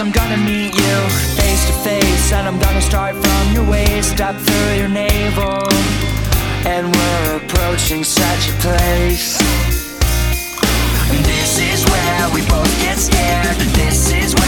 I'm gonna meet you face to face, and I'm gonna start from your waist up through your navel. And we're approaching such a place. This is where we both get scared. This is where